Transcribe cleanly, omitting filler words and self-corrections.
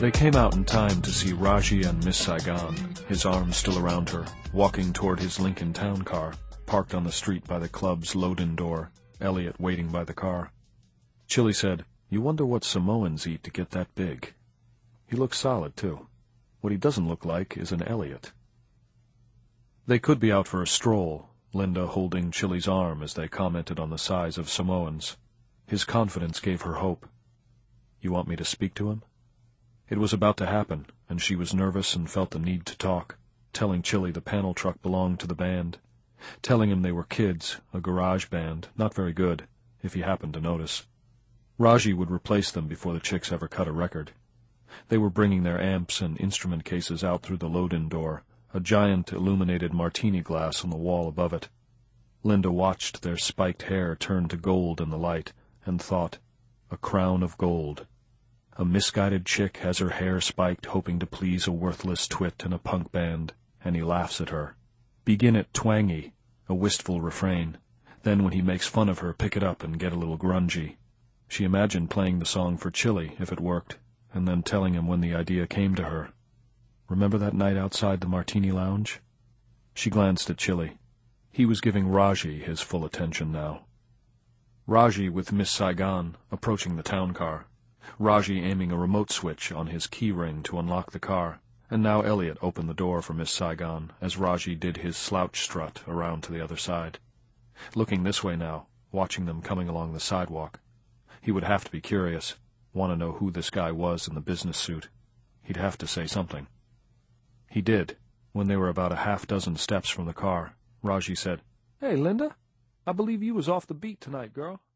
They came out in time to see Raji and Miss Saigon, his arm still around her, walking toward his Lincoln Town car, parked on the street by the club's load-in door, Elliot waiting by the car. Chili said, "You wonder what Samoans eat to get that big. He looks solid, too. What he doesn't look like is an Elliot." They could be out for a stroll, Linda holding Chili's arm as they commented on the size of Samoans. His confidence gave her hope. "You want me to speak to him?" It was about to happen, and she was nervous and felt the need to talk, telling Chili the panel truck belonged to the band, telling him they were kids, a garage band, not very good, if he happened to notice. Raji would replace them before the chicks ever cut a record. They were bringing their amps and instrument cases out through the load-in door, a giant illuminated martini glass on the wall above it. Linda watched their spiked hair turn to gold in the light, and thought, a crown of gold. A misguided chick has her hair spiked hoping to please a worthless twit in a punk band, and he laughs at her. Begin it twangy, a wistful refrain. Then when he makes fun of her, pick it up and get a little grungy. She imagined playing the song for Chili, if it worked, and then telling him when the idea came to her. Remember that night outside the Martini Lounge? She glanced at Chili. He was giving Raji his full attention now. Raji with Miss Saigon, approaching the town car. Raji aiming a remote switch on his key ring to unlock the car, and now Elliot opened the door for Miss Saigon as Raji did his slouch strut around to the other side. Looking this way now, watching them coming along the sidewalk. He would have to be curious, want to know who this guy was in the business suit. He'd have to say something. He did. When they were about a half-dozen steps from the car, Raji said, "Hey, Linda, I believe you was off the beat tonight, girl."